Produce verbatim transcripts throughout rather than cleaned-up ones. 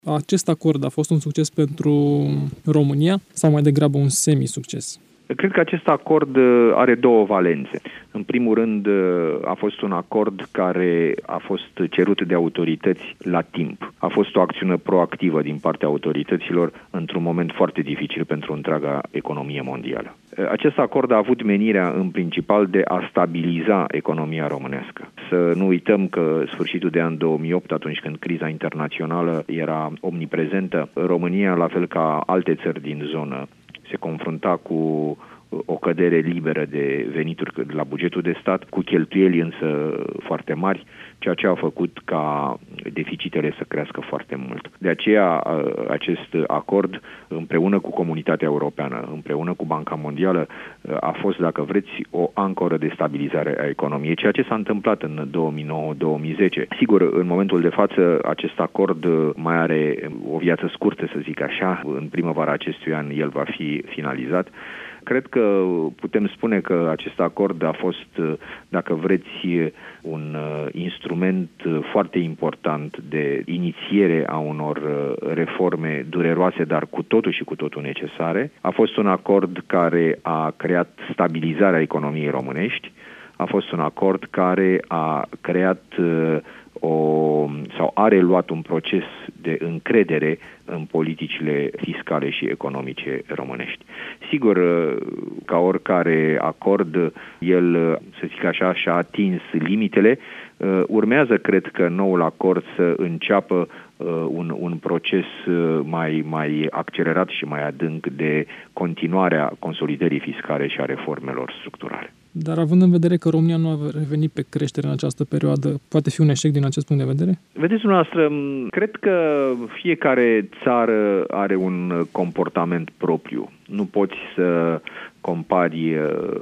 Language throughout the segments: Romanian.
Acest acord a fost un succes pentru România sau mai degrabă un semi-succes? Cred că acest acord are două valențe. În primul rând, a fost un acord care a fost cerut de autorități la timp. A fost o acțiune proactivă din partea autorităților într-un moment foarte dificil pentru întreaga economie mondială. Acest acord a avut menirea în principal de a stabiliza economia românească. Să nu uităm că sfârșitul de an două mii opt, atunci când criza internațională era omniprezentă, România, la fel ca alte țări din zonă, se confrunta cu o cădere liberă de venituri la bugetul de stat, cu cheltuieli însă foarte mari, ceea ce a făcut ca deficitele să crească foarte mult. De aceea acest acord, împreună cu Comunitatea Europeană, împreună cu Banca Mondială, a fost, dacă vreți, o ancoră de stabilizare a economiei, ceea ce s-a întâmplat în două mii nouă două mii zece. Sigur, în momentul de față, acest acord mai are o viață scurtă, să zic așa. În primăvara acestui an el va fi finalizat. Cred că putem spune că acest acord a fost, dacă vreți, un instrument foarte important de inițiere a unor reforme dureroase, dar cu totul și cu totul necesare. A fost un acord care a creat stabilizarea economiei românești. A fost un acord care a creat o, sau a reluat un proces de încredere în politicile fiscale și economice românești. Sigur, ca oricare acord, el, să zic așa, și-a atins limitele. Urmează, cred că, noul acord să înceapă un, un proces mai, mai accelerat și mai adânc de continuarea consolidării fiscale și a reformelor structurale. Dar având în vedere că România nu a revenit pe creștere în această perioadă, poate fi un eșec din acest punct de vedere? Vedeți dumneavoastră, cred că fiecare țară are un comportament propriu. Nu poți să compari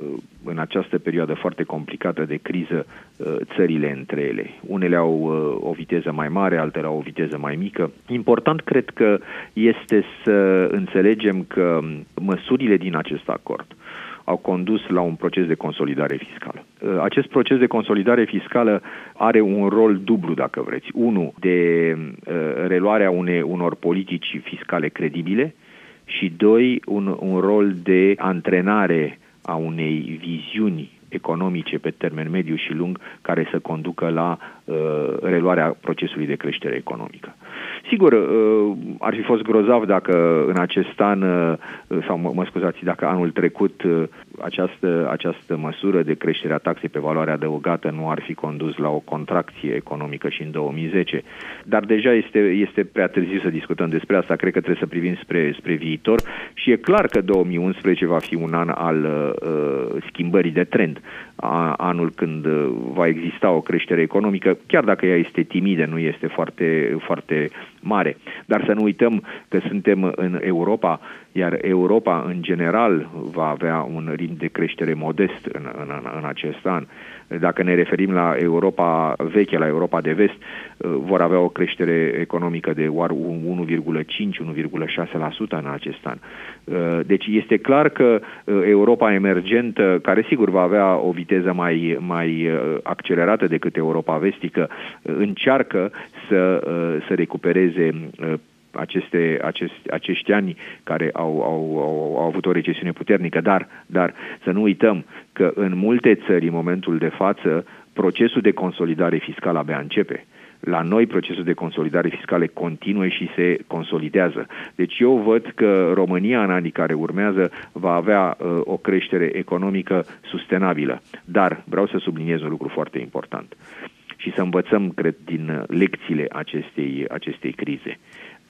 în această perioadă foarte complicată de criză țările între ele. Unele au o viteză mai mare, altele au o viteză mai mică. Important cred că este să înțelegem că măsurile din acest acord au condus la un proces de consolidare fiscală. Acest proces de consolidare fiscală are un rol dublu, dacă vreți. Unu, de reluarea une, unor politici fiscale credibile și doi, un, un rol de antrenare a unei viziuni economice pe termen mediu și lung care să conducă la uh, reluarea procesului de creștere economică. Sigur, uh, ar fi fost grozav dacă în acest an, uh, sau mă, mă scuzați, dacă anul trecut uh, această, această măsură de creștere a taxei pe valoare adăugată nu ar fi condus la o contracție economică și în două mii zece. Dar deja este, este prea târziu să discutăm despre asta. Cred că trebuie să privim spre, spre viitor și e clar că două mii unsprezece va fi un an al uh, schimbării de trend. A, anul când va exista o creștere economică, chiar dacă ea este timidă, nu este foarte, foarte mare. Dar să nu uităm că suntem în Europa, iar Europa în general va avea un ritm de creștere modest în, în, în acest an. Dacă ne referim la Europa veche, la Europa de vest, vor avea o creștere economică de doar unu virgulă cinci - unu virgulă șase la sută în acest an. Deci este clar că Europa emergentă, care sigur va avea o viteză mai, mai accelerată decât Europa vestică, încearcă să, să recupereze aceste, aceste, acești ani care au, au, au, au avut o recesiune puternică, dar, dar să nu uităm că în multe țări, în momentul de față, procesul de consolidare fiscală abia începe. La noi procesul de consolidare fiscală continuă și se consolidează. Deci eu văd că România în anii care urmează va avea uh, o creștere economică sustenabilă. Dar vreau să subliniez un lucru foarte important și să învățăm, cred, din lecțiile acestei, acestei crize.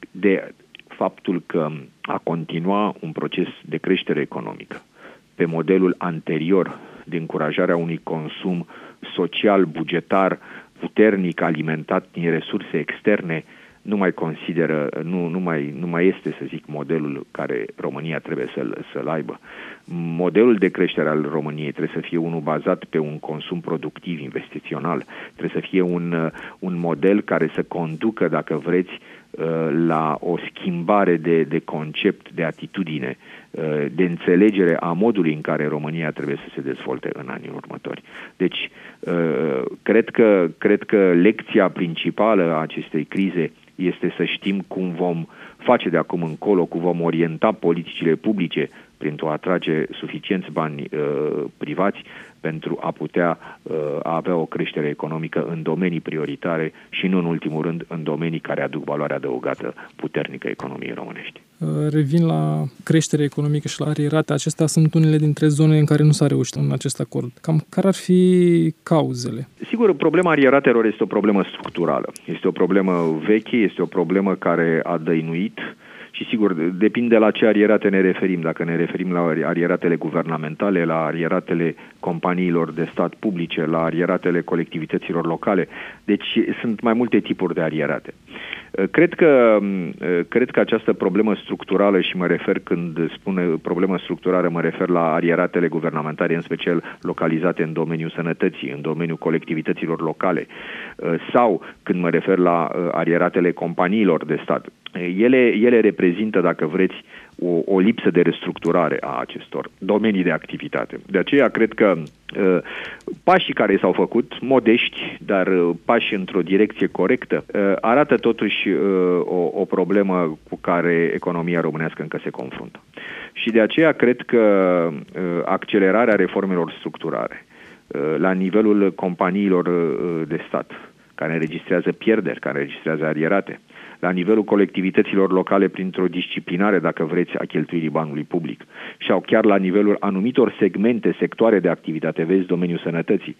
De faptul că a continua un proces de creștere economică pe modelul anterior de încurajarea unui consum social, bugetar, puternic, alimentat din resurse externe, nu mai consideră, nu, nu, mai, nu mai este, să zic, modelul care România trebuie să-l, să-l aibă. Modelul de creștere al României trebuie să fie unul bazat pe un consum productiv, investițional. Trebuie să fie un, un model care să conducă, dacă vreți, la o schimbare de, de concept, de atitudine, de înțelegere a modului în care România trebuie să se dezvolte în anii următori. Deci, cred că, cred că lecția principală a acestei crize este să știm cum vom face de acum încolo, cum vom orienta politicile publice printr-o atrage suficienți bani uh, privați pentru a putea uh, a avea o creștere economică în domenii prioritare și nu în ultimul rând în domenii care aduc valoare adăugată puternică economiei românești. Revin la creștere economică și la arierate. Acestea sunt unele dintre zone în care nu s-a reușit în acest acord. Cam care ar fi cauzele? Sigur, problema arieratelor este o problemă structurală. Este o problemă veche, este o problemă care a dăinuit și sigur, depinde la ce arierate ne referim. Dacă ne referim la arieratele guvernamentale, la arieratele companiilor de stat publice, la arieratele colectivităților locale. Deci sunt mai multe tipuri de arierate. Cred că, cred că această problemă structurală, și mă refer când spun problemă structurală, mă refer la arieratele guvernamentale, în special localizate în domeniul sănătății, în domeniul colectivităților locale, sau când mă refer la arieratele companiilor de stat. Ele, ele reprezintă, dacă vreți, o, o lipsă de restructurare a acestor domenii de activitate. De aceea cred că uh, pașii care s-au făcut, modești, dar uh, pași într-o direcție corectă, uh, arată totuși uh, o, o problemă cu care economia românească încă se confruntă. Și de aceea cred că uh, accelerarea reformelor structurale uh, la nivelul companiilor uh, de stat, care înregistrează pierderi, care înregistrează arierate, la nivelul colectivităților locale printr-o disciplinare, dacă vreți, a cheltuirii banului public, sau chiar la nivelul anumitor segmente, sectoare de activitate, vezi, domeniul sănătății.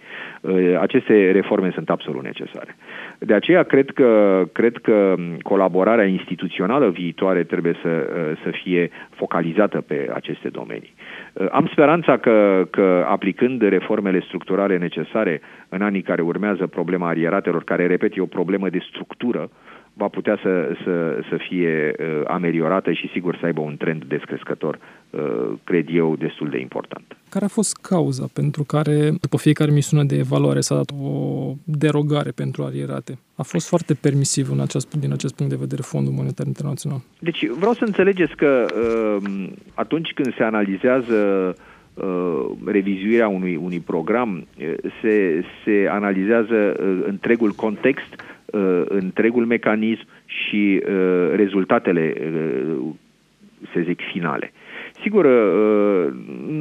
Aceste reforme sunt absolut necesare. De aceea cred că, cred că colaborarea instituțională viitoare trebuie să, să fie focalizată pe aceste domenii. Am speranța că, că aplicând reformele structurale necesare în anii care urmează, problema arieratelor, care, repet, e o problemă de structură, va putea să, să, să fie uh, ameliorată și sigur să aibă un trend descrescător, uh, cred eu, destul de important. Care a fost cauza pentru care, după fiecare misiune de evaluare, s-a dat o derogare pentru arierate? A fost foarte permisiv în acest, din acest punct de vedere Fondul Monetar Internațional. Deci vreau să înțelegeți că uh, atunci când se analizează uh, revizuirea unui, unui program, se, se analizează uh, întregul context, Uh, întregul mecanism și uh, rezultatele, uh, să zic, finale. Sigur, uh,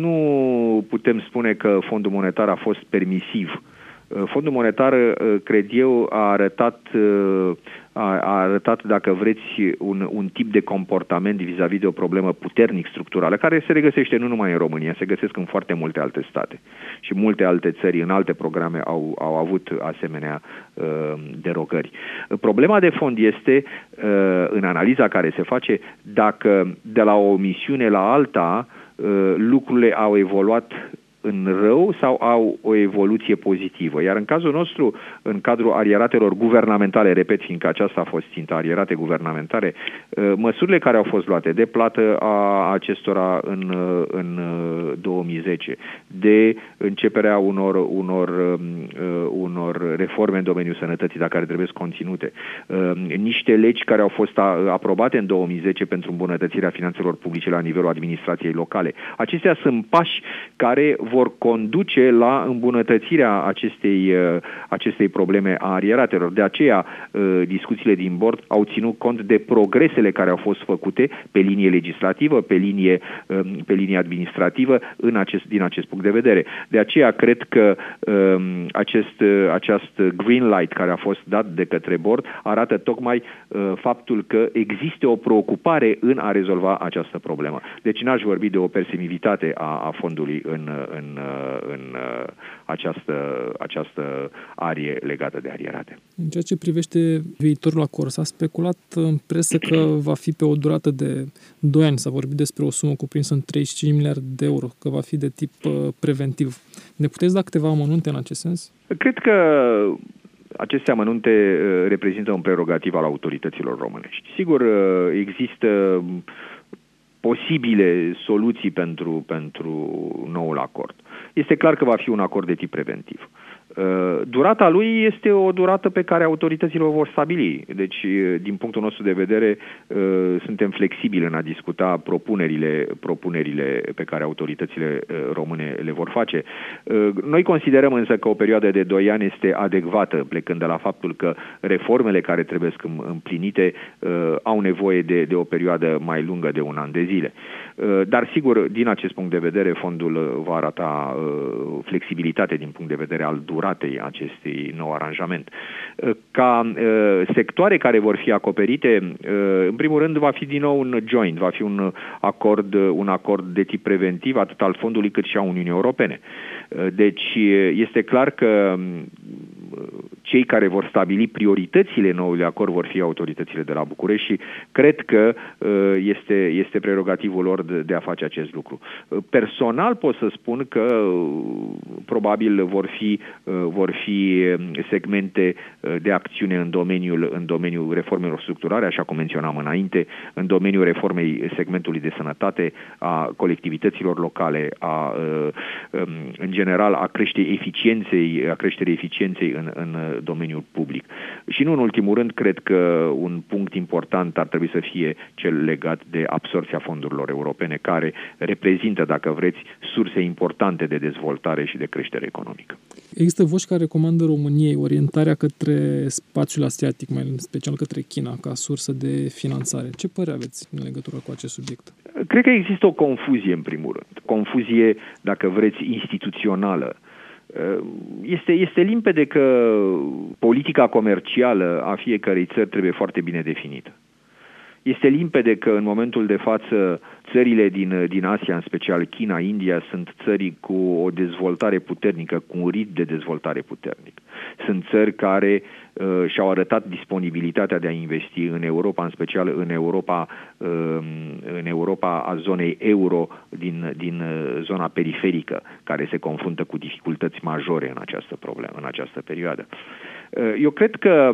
nu putem spune că Fondul Monetar a fost permisiv. Uh, Fondul Monetar, uh, cred eu, a arătat, uh, a, a arătat, dacă vreți, un, un tip de comportament vis-a-vis de o problemă puternic structurală, care se regăsește nu numai în România, se găsesc în foarte multe alte state. Și multe alte țări, în alte programe, au, au avut asemenea uh, derogări. Problema de fond este, uh, în analiza care se face, dacă de la o misiune la alta uh, lucrurile au evoluat în rău sau au o evoluție pozitivă. Iar în cazul nostru, în cadrul arieratelor guvernamentale, repet, fiindcă aceasta a fost ținta, arierate guvernamentale, măsurile care au fost luate de plată a acestora în, în două mii zece, de începerea unor, unor, unor reforme în domeniul sănătății, dar care trebuie conținute, niște legi care au fost aprobate în două mii zece pentru îmbunătățirea finanțelor publice la nivelul administrației locale. Acestea sunt pași care vor conduce la îmbunătățirea acestei, acestei probleme a arieratelor. De aceea, discuțiile din bord au ținut cont de progresele care au fost făcute pe linie legislativă, pe linie, pe linie administrativă, în acest, din acest punct de vedere. De aceea, cred că acest, acest green light care a fost dat de către bord arată tocmai faptul că există o preocupare în a rezolva această problemă. Deci n-aș vorbi de o permisivitate a, a fondului în, în în, în această, această arie legată de arierate. În ceea ce privește viitorul acord, s-a speculat în presă că va fi pe o durată de doi ani. S-a vorbit despre o sumă cuprinsă în treizeci și cinci miliarde de euro, că va fi de tip preventiv. Ne puteți da câteva amănunte în acest sens? Cred că aceste amănunte reprezintă un prerogativ al autorităților românești. Sigur, există posibile soluții pentru, pentru noul acord. Este clar că va fi un acord de tip preventiv. Durata lui este o durată pe care autoritățile o vor stabili. Deci, din punctul nostru de vedere, suntem flexibili în a discuta propunerile, propunerile pe care autoritățile române le vor face. Noi considerăm însă că o perioadă de doi ani este adecvată, plecând de la faptul că reformele care trebuie împlinite au nevoie de, de o perioadă mai lungă de un an de zile. Dar, sigur, din acest punct de vedere, fondul va arata flexibilitate din punct de vedere al duratei acestui nou aranjament. Ca sectoare care vor fi acoperite, în primul rând va fi din nou un joint, va fi un acord, un acord de tip preventiv, atât al fondului cât și a Uniunii Europene. Deci este clar că cei care vor stabili prioritățile noului acord vor fi autoritățile de la București și cred că este, este prerogativul lor de, de a face acest lucru. Personal pot să spun că probabil vor fi, vor fi segmente de acțiune în domeniul, în domeniul reformelor structurale, așa cum menționam înainte, în domeniul reformei segmentului de sănătate, a colectivităților locale, a, în general a creșterii eficienței, a creșterii eficienței în, în domeniul public. Și nu în ultimul rând, cred că un punct important ar trebui să fie cel legat de absorbția fondurilor europene, care reprezintă, dacă vreți, surse importante de dezvoltare și de creștere economică. Există voci care recomandă României orientarea către spațiul asiatic, mai în special către China, ca sursă de finanțare. Ce părere aveți în legătură cu acest subiect? Cred că există o confuzie, în primul rând. Confuzie, dacă vreți, instituțională. Este, este limpede că politica comercială a fiecărei țări trebuie foarte bine definită. Este limpede că în momentul de față țările din, din Asia, în special China, India, sunt țări cu o dezvoltare puternică, cu un ritm de dezvoltare puternic. Sunt țări care uh, și-au arătat disponibilitatea de a investi în Europa, în special în Europa, uh, în Europa a zonei euro, din, din zona periferică, care se confruntă cu dificultăți majore în această problemă, în această perioadă. Eu cred că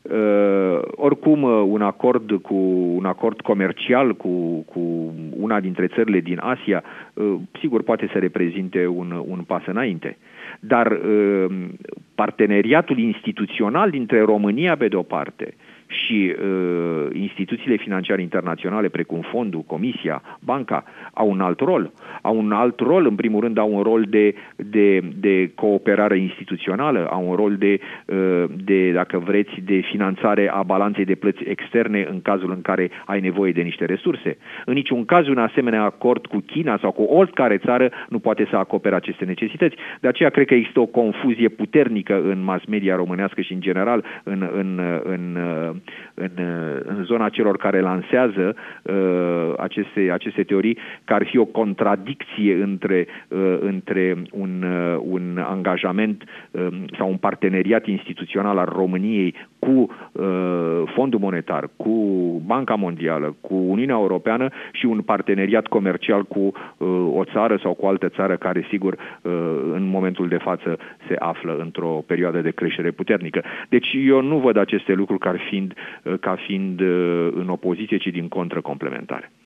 oricum un acord cu un acord comercial cu, cu una dintre țările din Asia, sigur poate să reprezinte un, un pas înainte. Dar parteneriatul instituțional dintre România pe de o parte și uh, instituțiile financiare internaționale precum fondul, Comisia, Banca au un alt rol. Au un alt rol, în primul rând au un rol de, de, de cooperare instituțională, au un rol de, uh, de, dacă vreți, de finanțare a balanței de plăți externe în cazul în care ai nevoie de niște resurse. În niciun caz un asemenea acord cu China sau cu oricare țară nu poate să acopere aceste necesități. De aceea cred că există o confuzie puternică în mass media românească și în general în, în, în În, în zona celor care lansează uh, aceste, aceste teorii, că ar fi o contradicție între, uh, între un, uh, un angajament uh, sau un parteneriat instituțional al României cu uh, Fondul Monetar, cu Banca Mondială, cu Uniunea Europeană și un parteneriat comercial cu uh, o țară sau cu o altă țară care, sigur, uh, în momentul de față se află într-o perioadă de creștere puternică. Deci eu nu văd aceste lucruri ca fiind ca fiind în opoziție, ci din contră complementare.